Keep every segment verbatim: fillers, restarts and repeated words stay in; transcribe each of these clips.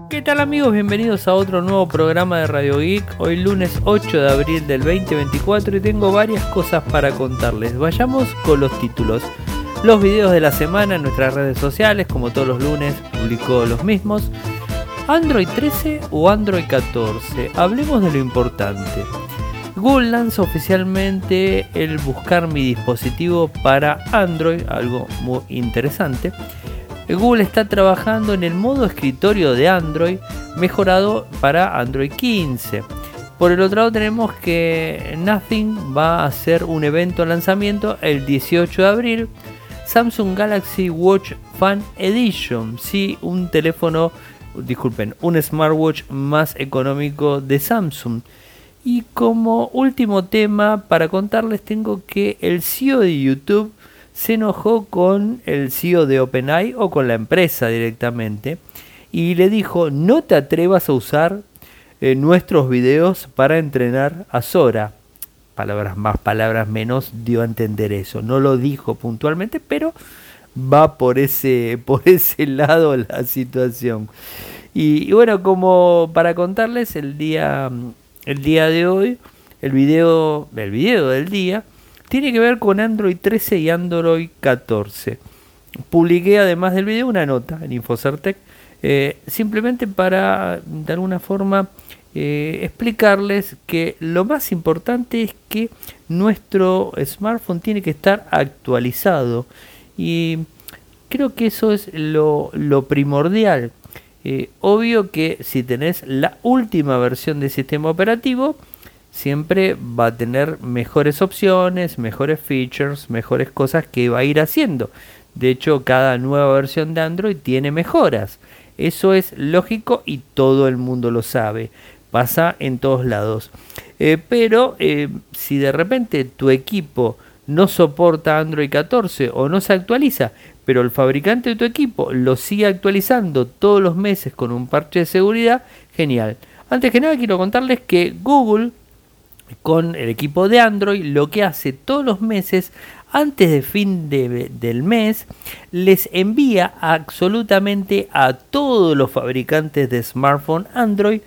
¿Qué tal amigos? Bienvenidos a otro nuevo programa de Radio Geek. Hoy lunes ocho de abril del veinte veinticuatro y tengo varias cosas para contarles. Vayamos con los títulos. Los videos de la semana en nuestras redes sociales, como todos los lunes, publicó los mismos. ¿Android trece o Android catorce? Hablemos de lo importante. Google lanza oficialmente el buscar mi dispositivo para Android, algo muy interesante. Google está trabajando en el modo escritorio de Android mejorado para Android quince. Por el otro lado tenemos que Nothing va a hacer un evento de lanzamiento el dieciocho de abril. Samsung Galaxy Watch Fan Edition, sí, un teléfono, disculpen, un smartwatch más económico de Samsung. Y como último tema para contarles tengo que el C E O de YouTube se enojó con el C E O de OpenAI o con la empresa directamente y le dijo: no te atrevas a usar eh, nuestros videos para entrenar a Sora. Palabras más, palabras menos, dio a entender eso. No lo dijo puntualmente, pero va por ese, por ese lado la situación. Y, y bueno, como para contarles el día, el día de hoy, el video, el video del día tiene que ver con Android trece y Android catorce. Publiqué además del video una nota en Infocertec, eh, simplemente para de alguna forma eh, explicarles que lo más importante es que nuestro smartphone tiene que estar actualizado. Y creo que eso es lo, lo primordial. Eh, obvio que si tenés la última versión del sistema operativo, siempre va a tener mejores opciones, mejores features, mejores cosas que va a ir haciendo. De hecho, cada nueva versión de Android tiene mejoras. Eso es lógico y todo el mundo lo sabe. Pasa en todos lados. Eh, pero eh, si de repente tu equipo no soporta Android catorce o no se actualiza, pero el fabricante de tu equipo lo sigue actualizando todos los meses con un parche de seguridad, genial. Antes que nada quiero contarles que Google, con el equipo de Android, lo que hace todos los meses, antes de fin de, del mes, les envía absolutamente a todos los fabricantes de smartphone Android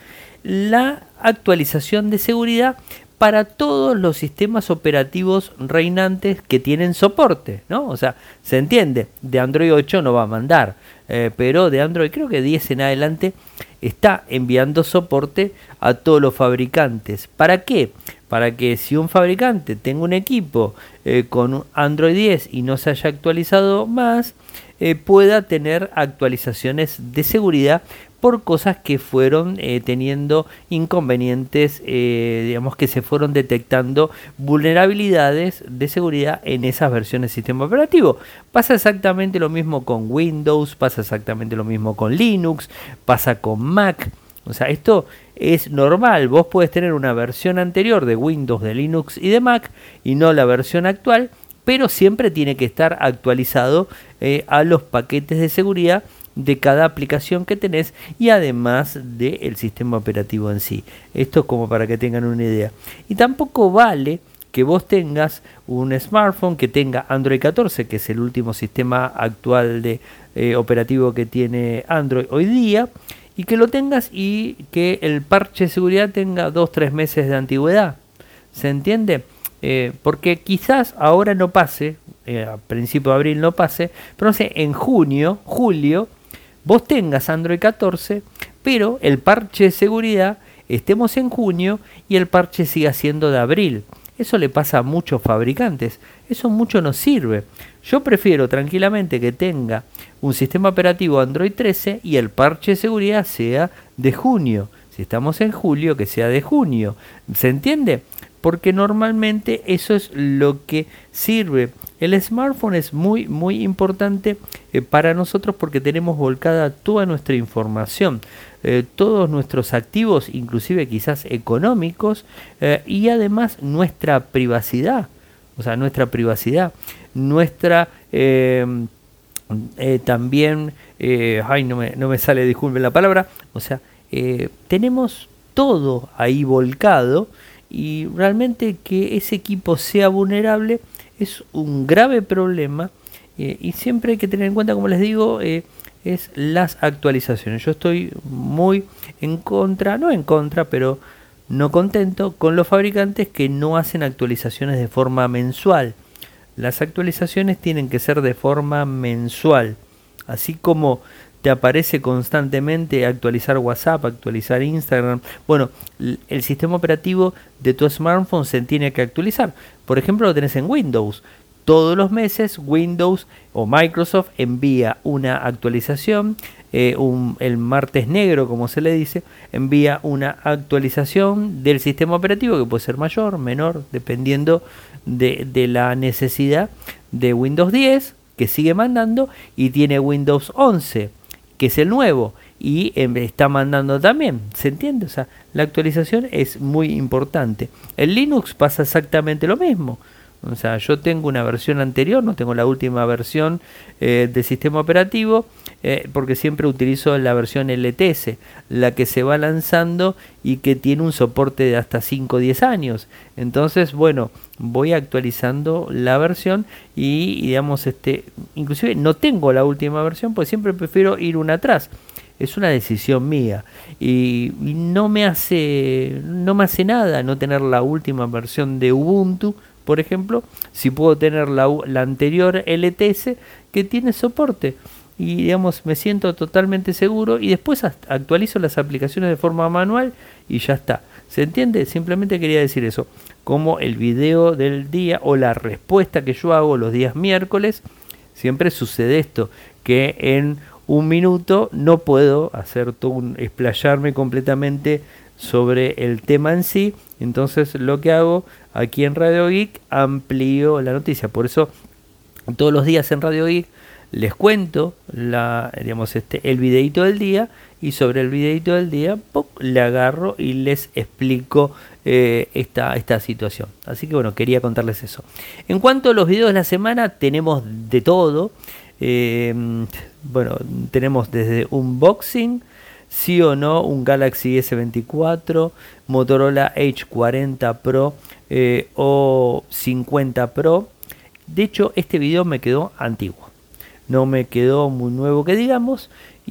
la actualización de seguridad para todos los sistemas operativos reinantes que tienen soporte, ¿no? O sea, se entiende, de Android ocho no va a mandar, eh, pero de Android creo que diez en adelante está enviando soporte a todos los fabricantes. ¿Para qué? Para que si un fabricante tenga un equipo eh, con Android diez y no se haya actualizado más, eh, pueda tener actualizaciones de seguridad por cosas que fueron eh, teniendo inconvenientes, eh, digamos que se fueron detectando vulnerabilidades de seguridad en esas versiones del sistema operativo. Pasa exactamente lo mismo con Windows, pasa exactamente lo mismo con Linux, pasa con Mac. O sea, esto es normal. Vos podés tener una versión anterior de Windows, de Linux y de Mac y no la versión actual, pero siempre tiene que estar actualizado eh, a los paquetes de seguridad de cada aplicación que tenés y además del sistema operativo en sí. Esto es como para que tengan una idea. Y tampoco vale que vos tengas un smartphone que tenga Android catorce, que es el último sistema actual de eh, operativo que tiene Android hoy día, y que lo tengas y que el parche de seguridad tenga dos tres meses de antigüedad. ¿Se entiende? Eh, porque quizás ahora no pase, eh, a principio de abril no pase, pero no sé, en junio, julio, vos tengas Android catorce, pero el parche de seguridad estemos en junio y el parche siga siendo de abril. Eso le pasa a muchos fabricantes. Eso mucho no sirve. Yo prefiero tranquilamente que tenga un sistema operativo Android trece y el parche de seguridad sea de junio. Si estamos en julio, que sea de junio. ¿Se entiende? Porque normalmente eso es lo que sirve. El smartphone es muy muy importante eh, para nosotros porque tenemos volcada toda nuestra información, eh, todos nuestros activos, inclusive quizás económicos, eh, y además nuestra privacidad, o sea, nuestra privacidad, nuestra eh, eh, también, eh, ay, no me, no me sale, disculpen la palabra, o sea, eh, tenemos todo ahí volcado. Y realmente que ese equipo sea vulnerable es un grave problema, eh, y siempre hay que tener en cuenta, como les digo, eh, es las actualizaciones. Yo estoy muy en contra, no en contra, pero no contento con los fabricantes que no hacen actualizaciones de forma mensual. Las actualizaciones tienen que ser de forma mensual, así como te aparece constantemente actualizar WhatsApp, actualizar Instagram. Bueno, el sistema operativo de tu smartphone se tiene que actualizar. Por ejemplo, lo tenés en Windows. Todos los meses Windows o Microsoft envía una actualización, eh, un, el martes negro como se le dice, envía una actualización del sistema operativo que puede ser mayor, menor, dependiendo de, de la necesidad de Windows diez, que sigue mandando, y tiene Windows once, que es el nuevo, y eh, está mandando también, ¿se entiende? O sea, la actualización es muy importante. En Linux pasa exactamente lo mismo. O sea, yo tengo una versión anterior, no tengo la última versión eh, del sistema operativo, eh, porque siempre utilizo la versión L T S, la que se va lanzando y que tiene un soporte de hasta cinco o diez años. Entonces, bueno, voy actualizando la versión y, digamos, este, inclusive no tengo la última versión, pues siempre prefiero ir una atrás. Es una decisión mía y, y no me hace, no me hace nada no tener la última versión de Ubuntu. Por ejemplo, si puedo tener la, la anterior L T S que tiene soporte y, digamos, me siento totalmente seguro, y después actualizo las aplicaciones de forma manual y ya está. ¿Se entiende? Simplemente quería decir eso. Como el video del día o la respuesta que yo hago los días miércoles, siempre sucede esto, que en un minuto no puedo hacer todo un, explayarme completamente sobre el tema en sí. Entonces lo que hago aquí en Radio Geek, amplío la noticia. Por eso todos los días en Radio Geek les cuento la, digamos, este, el videito del día, y sobre el videito del día ¡pum!, le agarro y les explico eh, esta, esta situación. Así que bueno, quería contarles eso. En cuanto a los videos de la semana, tenemos de todo. Eh, bueno, tenemos desde unboxing, sí o no, un Galaxy S veinticuatro, Motorola Edge cuarenta Pro eh, o cincuenta Pro. De hecho, este video me quedó antiguo, no me quedó muy nuevo que digamos.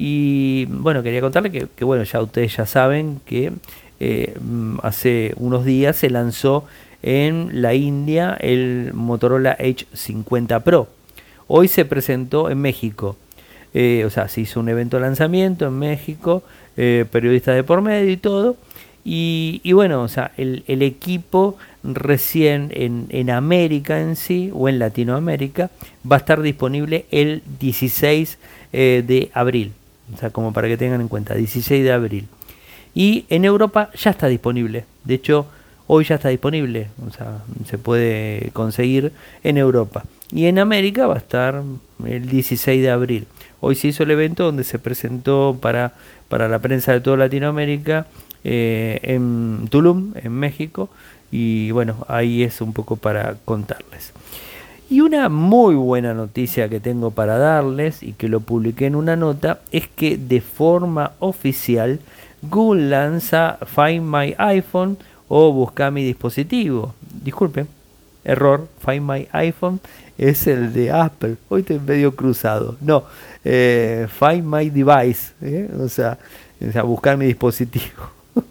Y bueno, quería contarle que, que bueno, ya ustedes ya saben que eh, hace unos días se lanzó en la India el Motorola Edge cincuenta Pro. Hoy se presentó en México. Eh, o sea, se hizo un evento de lanzamiento en México, eh, periodistas de por medio y todo. Y, y bueno, o sea, el, el equipo recién en, en América en sí, o en Latinoamérica, va a estar disponible el dieciséis eh, de abril. O sea, como para que tengan en cuenta, dieciséis de abril. Y en Europa ya está disponible. De hecho, hoy ya está disponible. O sea, se puede conseguir en Europa. Y en América va a estar el dieciséis de abril. Hoy se hizo el evento donde se presentó para, para la prensa de toda Latinoamérica eh, en Tulum, en México. Y bueno, ahí es un poco para contarles. Y una muy buena noticia que tengo para darles, y que lo publiqué en una nota, es que de forma oficial Google lanza Find My iPhone o Busca mi dispositivo. Disculpen, error, Find My iPhone es el de Apple. Hoy estoy medio cruzado. No, eh, Find My Device, ¿eh? o, sea, o sea, buscar mi dispositivo.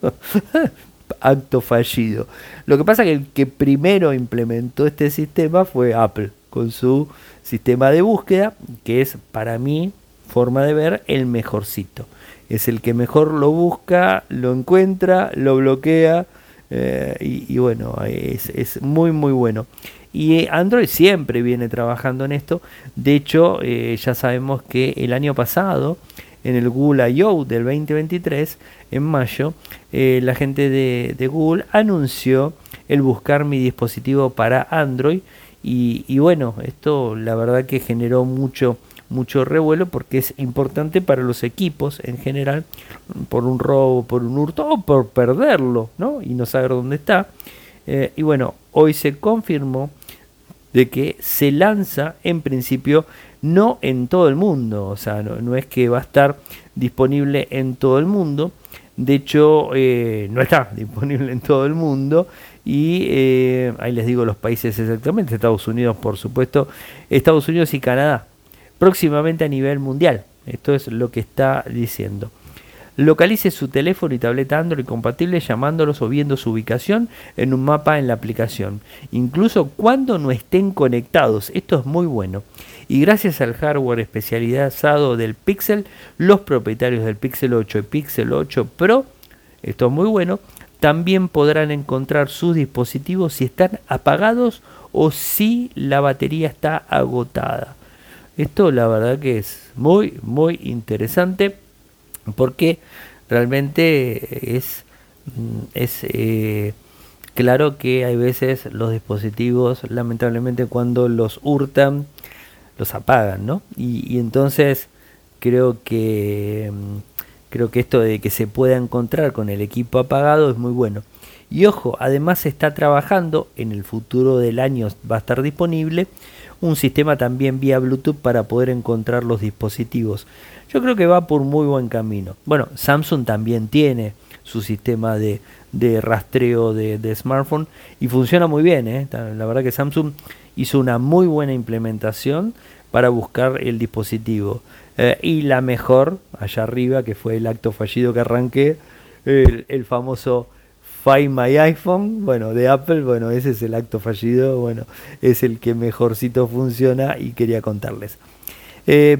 Acto fallido. Lo que pasa es que el que primero implementó este sistema fue Apple, con su sistema de búsqueda, que es, para mí, forma de ver, el mejorcito. Es el que mejor lo busca, lo encuentra, lo bloquea, eh, y, y bueno, es, es muy muy bueno. Y Android siempre viene trabajando en esto. De hecho, eh, ya sabemos que el año pasado, en el Google I O del veinte veintitrés, en mayo, eh, la gente de, de Google anunció el buscar mi dispositivo para Android. Y, y bueno, esto la verdad que generó mucho, mucho revuelo, porque es importante para los equipos en general, por un robo, por un hurto o por perderlo, ¿no? Y no saber dónde está. Eh, y bueno, hoy se confirmó de que se lanza en principio no en todo el mundo, o sea, no, no es que va a estar disponible en todo el mundo. De hecho, eh, no está disponible en todo el mundo. Y eh, ahí les digo los países exactamente: Estados Unidos, por supuesto, Estados Unidos y Canadá. Próximamente a nivel mundial, Esto es lo que está diciendo. Localice su teléfono y tableta Android compatible llamándolos o viendo su ubicación en un mapa en la aplicación, incluso cuando no estén conectados. Esto es muy bueno. Y gracias al hardware especializado del Pixel, los propietarios del Pixel ocho y Pixel ocho Pro, esto es muy bueno, también podrán encontrar sus dispositivos si están apagados o si la batería está agotada. Esto la verdad que es muy muy interesante, porque realmente es, es eh, claro que hay veces los dispositivos, lamentablemente, cuando los hurtan, los apagan, ¿no? Y, y entonces creo que creo que esto de que se pueda encontrar con el equipo apagado es muy bueno. Y ojo, además se está trabajando, en el futuro del año va a estar disponible un sistema también vía Bluetooth para poder encontrar los dispositivos. Yo creo que va por muy buen camino. Bueno, Samsung también tiene su sistema de, de rastreo de, de smartphone y funciona muy bien, ¿eh? La verdad que Samsung hizo una muy buena implementación para buscar el dispositivo. Eh, y la mejor, allá arriba, que fue el acto fallido que arranqué, el, el famoso Find My iPhone, bueno, de Apple, bueno, ese es el acto fallido, bueno, es el que mejorcito funciona y quería contarles. Eh,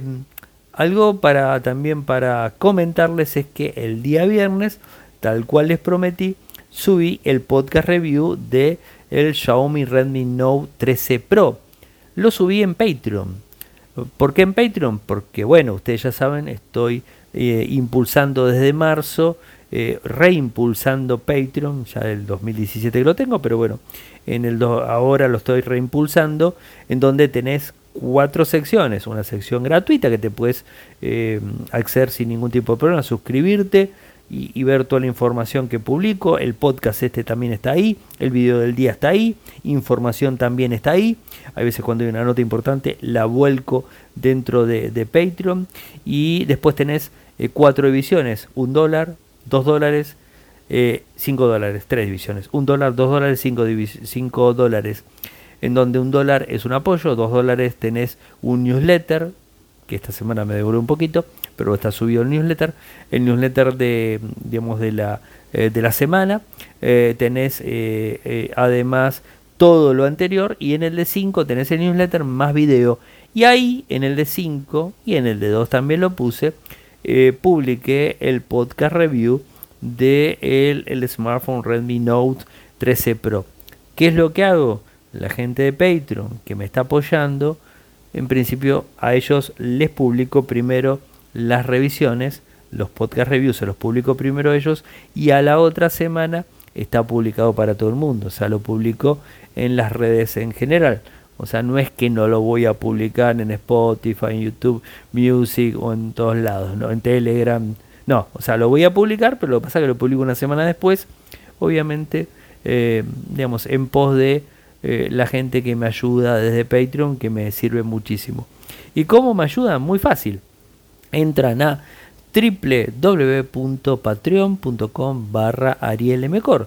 algo para también para comentarles es que el día viernes, tal cual les prometí, subí el podcast review de el Xiaomi Redmi Note trece Pro. Lo subí en Patreon. ¿Por qué en Patreon? Porque, bueno, ustedes ya saben, estoy eh, impulsando desde marzo, eh, reimpulsando Patreon, ya del dos mil diecisiete que lo tengo, pero bueno, en el do, ahora lo estoy reimpulsando, en donde tenés cuatro secciones. Una sección gratuita que te puedes eh, acceder sin ningún tipo de problema, suscribirte y, y ver toda la información que publico. El podcast este también está ahí, el video del día está ahí, información también está ahí. Hay veces cuando hay una nota importante la vuelco dentro de, de Patreon. Y después tenés eh, cuatro divisiones: un dólar, dos dólares, eh, cinco dólares, tres divisiones: un dólar, dos dólares, cinco, cinco dólares. En donde un dólar es un apoyo, dos dólares tenés un newsletter, que esta semana me devoré un poquito, pero está subido el newsletter, el newsletter de, digamos, de la, eh, de la semana, eh, tenés eh, eh, además todo lo anterior, y en el de cinco tenés el newsletter más video, y ahí en el de cinco y en el de dos también lo puse, eh, publiqué el podcast review de el, el smartphone Redmi Note trece Pro. ¿Qué es lo que hago? La gente de Patreon que me está apoyando, en principio a ellos les publico primero las revisiones, los podcast reviews se los publico primero a ellos, y a la otra semana está publicado para todo el mundo, o sea, lo publico en las redes en general. O sea, no es que no lo voy a publicar en Spotify, en YouTube Music o en todos lados, ¿no? En Telegram, no, o sea, lo voy a publicar, pero lo que pasa es que lo publico una semana después, obviamente, eh, digamos, en pos de Eh, la gente que me ayuda desde Patreon, que me sirve muchísimo. ¿Y cómo me ayudan? Muy fácil. Entran a w w w punto patreon punto com barra arielmcor,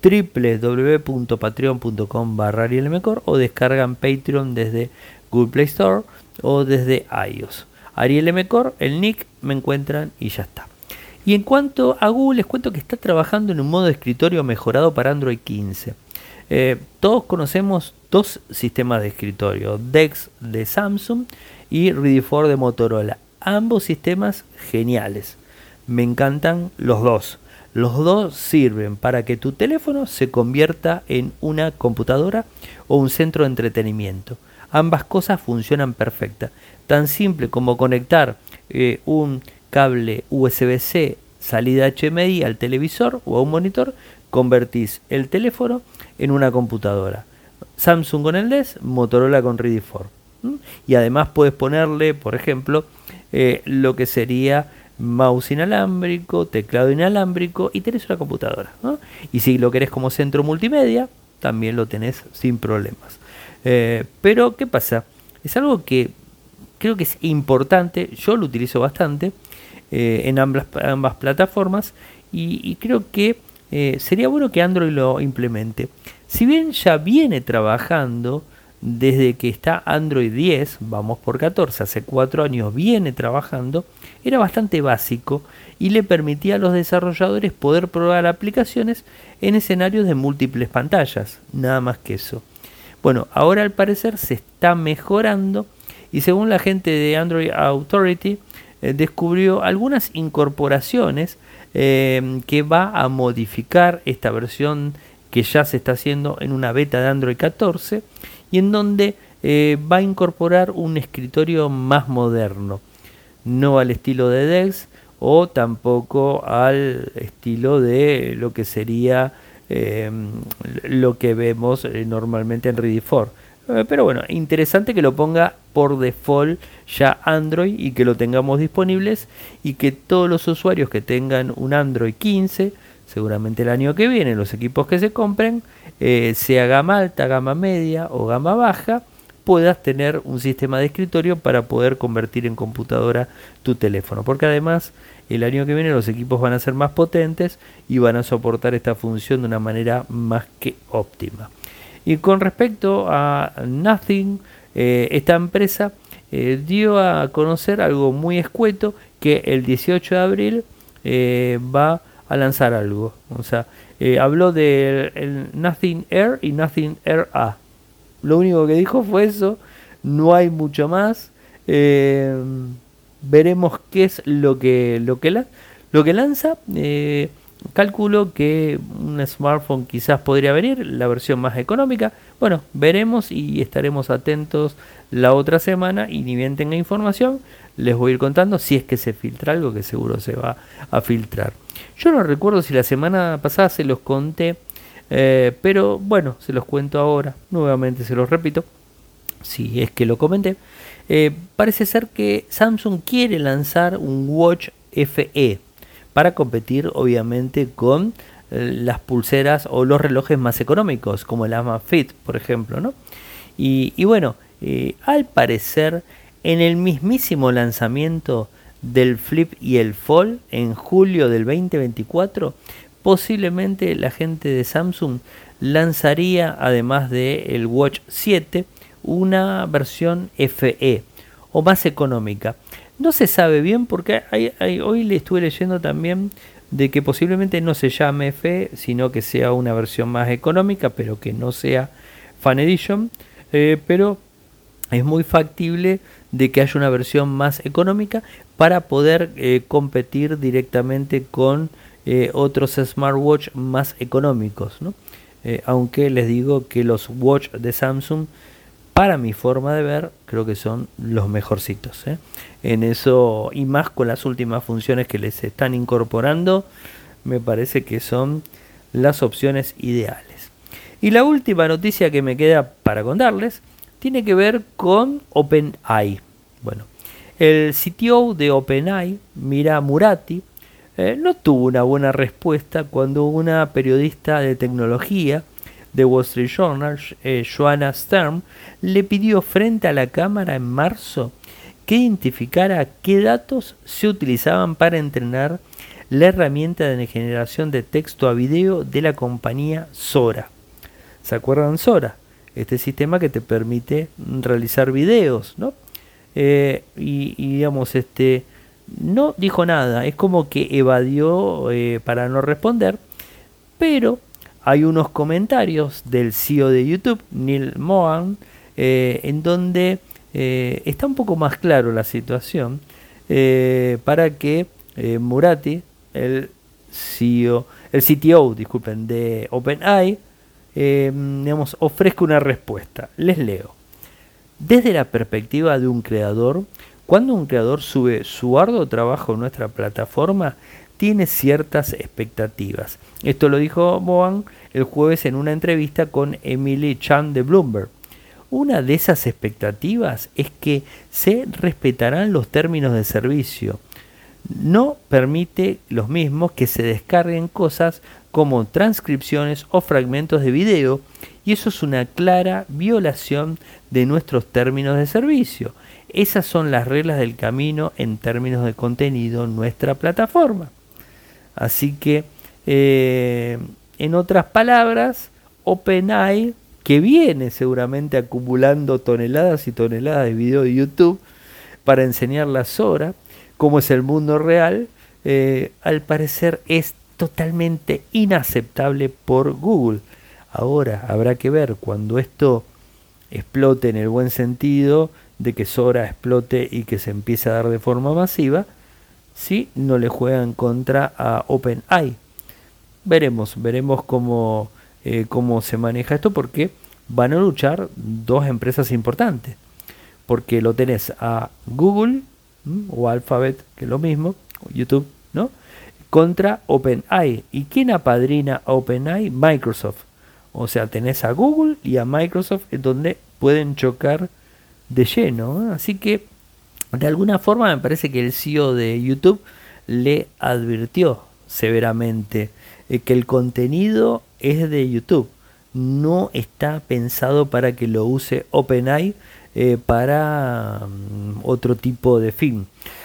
w w w punto patreon punto com barra arielmcor, o descargan Patreon desde Google Play Store o desde iOS. arielmcor, el nick, me encuentran y ya está. Y en cuanto a Google, les cuento que está trabajando en un modo de escritorio mejorado para Android quince. Eh, todos conocemos dos sistemas de escritorio, Dex de Samsung y Ready for de Motorola. Ambos sistemas geniales, me encantan los dos. Los dos sirven para que tu teléfono se convierta en una computadora o un centro de entretenimiento. Ambas cosas funcionan perfecta. Tan simple como conectar eh, un cable U S B C salida H M I al televisor o a un monitor, convertís el teléfono en una computadora. Samsung con el D E S, Motorola con Ready for. ¿Mm? Y además puedes ponerle, por ejemplo, eh, lo que sería mouse inalámbrico, teclado inalámbrico, y tenés una computadora, ¿no? Y si lo querés como centro multimedia, también lo tenés sin problemas. Eh, pero, ¿qué pasa? Es algo que creo que es importante, yo lo utilizo bastante eh, en ambas, ambas plataformas, y, y creo que eh, sería bueno que Android lo implemente. Si bien ya viene trabajando desde que está Android diez, vamos por catorce, hace cuatro años viene trabajando, era bastante básico y le permitía a los desarrolladores poder probar aplicaciones en escenarios de múltiples pantallas, nada más que eso. Bueno, ahora al parecer se está mejorando y según la gente de Android Authority eh, descubrió algunas incorporaciones eh, que va a modificar esta versión que ya se está haciendo en una beta de Android catorce y en donde eh, va a incorporar un escritorio más moderno, no al estilo de Dex o tampoco al estilo de lo que sería eh, lo que vemos eh, normalmente en Ready for. Eh, pero bueno, interesante que lo ponga por default ya Android y que lo tengamos disponibles y que todos los usuarios que tengan un Android quince, seguramente el año que viene, los equipos que se compren, eh, sea gama alta, gama media o gama baja, puedas tener un sistema de escritorio para poder convertir en computadora tu teléfono. Porque además el año que viene los equipos van a ser más potentes y van a soportar esta función de una manera más que óptima. Y con respecto a Nothing, eh, esta empresa eh, dio a conocer algo muy escueto, que el dieciocho de abril eh, va a lanzar algo. O sea, eh, habló del Nothing Air y Nothing Air A. Lo único que dijo fue eso, no hay mucho más. Eh, veremos qué es lo que, lo que, la, lo que lanza. Eh, calculo que un smartphone quizás podría venir, la versión más económica. Bueno, veremos y estaremos atentos la otra semana y ni bien tenga información, les voy a ir contando si es que se filtra algo, que seguro se va a filtrar. Yo no recuerdo si la semana pasada se los conté, eh, pero bueno, se los cuento ahora, nuevamente se los repito, si es que lo comenté. Eh, parece ser que Samsung quiere lanzar un Watch F E para competir obviamente con eh, las pulseras o los relojes más económicos, como el Amazfit, por ejemplo, ¿no? Y, y bueno, eh, al parecer en el mismísimo lanzamiento del Flip y el Fold en julio del veinte veinticuatro, posiblemente la gente de Samsung lanzaría, además del Watch siete, una versión F E o más económica. No se sabe bien porque hay, hay, hoy le estuve leyendo también de que posiblemente no se llame F E, sino que sea una versión más económica, pero que no sea Fan Edition, eh, pero es muy factible de que haya una versión más económica para poder eh, competir directamente con eh, otros smartwatch más económicos, ¿no? Eh, aunque les digo que los watch de Samsung, para mi forma de ver, creo que son los mejorcitos, ¿eh? En eso, y más con las últimas funciones que les están incorporando, me parece que son las opciones ideales. Y la última noticia que me queda para contarles tiene que ver con OpenAI. Bueno, el C T O de OpenAI, Mira Murati, eh, no tuvo una buena respuesta cuando una periodista de tecnología de Wall Street Journal, eh, Joanna Stern, le pidió frente a la cámara en marzo que identificara qué datos se utilizaban para entrenar la herramienta de generación de texto a video de la compañía Sora. ¿Se acuerdan Sora? Este sistema que te permite realizar videos, ¿no? Eh, y, y digamos, este no dijo nada, es como que evadió eh, para no responder, pero hay unos comentarios del C E O de YouTube, Neil Mohan, eh, en donde eh, está un poco más claro la situación, eh, para que eh, Murati, el C E O, el C T O, disculpen, de OpenAI, eh, digamos, ofrezca una respuesta. Les leo. Desde la perspectiva de un creador, cuando un creador sube su arduo trabajo en nuestra plataforma, tiene ciertas expectativas. Esto lo dijo Mohan el jueves en una entrevista con Emily Chan de Bloomberg. Una de esas expectativas es que se respetarán los términos de servicio. No permite los mismos que se descarguen cosas como transcripciones o fragmentos de video, y eso es una clara violación de nuestros términos de servicio. Esas son las reglas del camino en términos de contenido en nuestra plataforma. Así que, eh, en otras palabras, OpenAI que viene seguramente acumulando toneladas y toneladas de video de YouTube para enseñar la Sora, cómo es el mundo real, eh, al parecer es totalmente inaceptable por Google. Ahora habrá que ver cuando esto explote en el buen sentido, de que Sora explote y que se empiece a dar de forma masiva, si no le juegan contra a OpenAI. Veremos, veremos cómo, eh, cómo se maneja esto, porque van a luchar dos empresas importantes. Porque lo tenés a Google, ¿m? o Alphabet, que es lo mismo, YouTube, ¿no? Contra OpenAI. ¿Y quién apadrina a OpenAI? Microsoft. O sea, tenés a Google y a Microsoft, en donde pueden chocar de lleno, ¿eh? Así que de alguna forma me parece que el C E O de YouTube le advirtió severamente eh, que el contenido es de YouTube, no está pensado para que lo use OpenAI eh, para um, otro tipo de fin.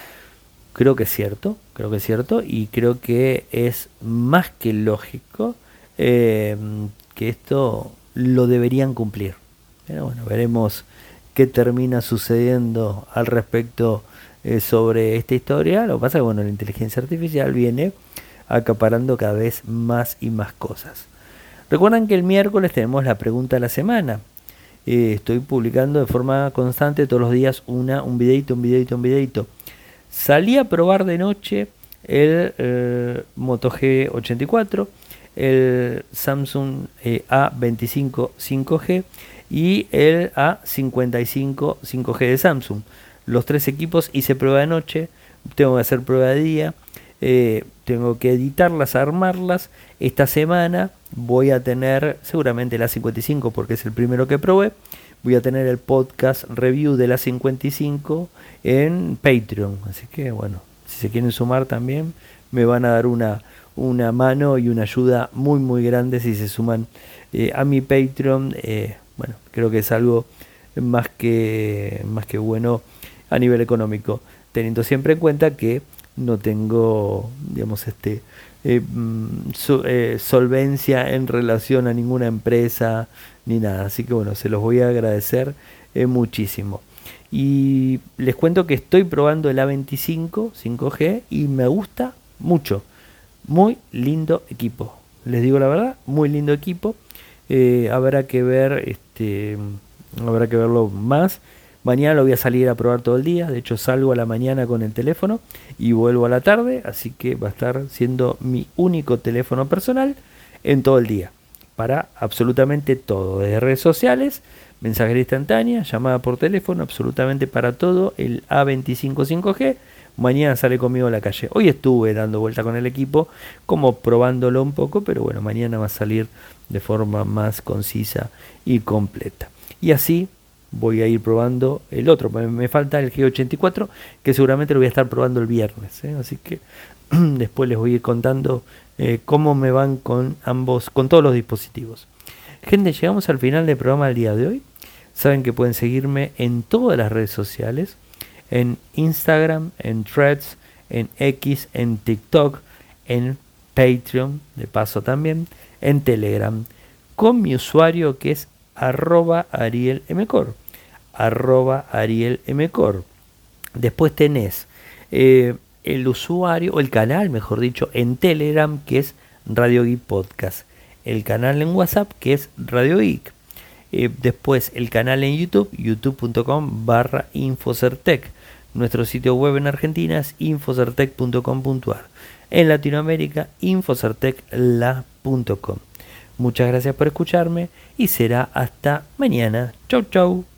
Creo que es cierto, creo que es cierto y creo que es más que lógico eh, que esto lo deberían cumplir. Pero bueno, veremos qué termina sucediendo al respecto eh, sobre esta historia. Lo que pasa es que bueno, la inteligencia artificial viene acaparando cada vez más y más cosas. Recuerdan que el miércoles tenemos la pregunta de la semana. Eh, estoy publicando de forma constante todos los días una, un videito, un videito, un videito. Salí a probar de noche el eh, Moto G ochenta y cuatro, el Samsung eh, A veinticinco cinco G y el A cincuenta y cinco cinco G de Samsung. Los tres equipos hice prueba de noche, tengo que hacer prueba de día, eh, tengo que editarlas, armarlas. Esta semana voy a tener seguramente el A cincuenta y cinco porque es el primero que probé. Voy a tener el podcast review de la cincuenta y cinco en Patreon. Así que bueno, si se quieren sumar también, me van a dar una, una mano y una ayuda muy muy grande si se suman eh, a mi Patreon. Eh, bueno, creo que es algo más que, más que bueno a nivel económico, teniendo siempre en cuenta que no tengo, digamos, este eh, su, eh, solvencia en relación a ninguna empresa ni nada, así que bueno, se los voy a agradecer eh, muchísimo. Y les cuento que estoy probando el A veinticinco cinco G y me gusta mucho, muy lindo equipo, les digo la verdad, muy lindo equipo. Eh, habrá que ver, este, habrá que verlo más. Mañana lo voy a salir a probar todo el día. De hecho salgo a la mañana con el teléfono y vuelvo a la tarde. Así que va a estar siendo mi único teléfono personal en todo el día. Para absolutamente todo. Desde redes sociales, mensajería instantánea, llamada por teléfono, absolutamente para todo. El A veinticinco cinco G. Mañana sale conmigo a la calle. Hoy estuve dando vuelta con el equipo, como probándolo un poco. Pero bueno, mañana va a salir de forma más concisa y completa. Y así voy a ir probando el otro. Me falta el G ochenta y cuatro, que seguramente lo voy a estar probando el viernes, ¿eh? Así que después les voy a ir contando eh, cómo me van con ambos, con todos los dispositivos. Gente, llegamos al final del programa del día de hoy. Saben que pueden seguirme en todas las redes sociales, en Instagram, en Threads, en X, en TikTok, en Patreon, de paso también, en Telegram, con mi usuario que es arroba Ariel Mcor, arroba Ariel Mcor. Después tenés eh, el usuario, o el canal, mejor dicho, en Telegram, que es Radio Geek Podcast. El canal en WhatsApp, que es Radio Geek. Eh, después el canal en YouTube, youtube punto com barra Infocertec. Nuestro sitio web en Argentina es infocertec punto com punto a r. En Latinoamérica, infocertecla punto com. Muchas gracias por escucharme y será hasta mañana. Chau, chau.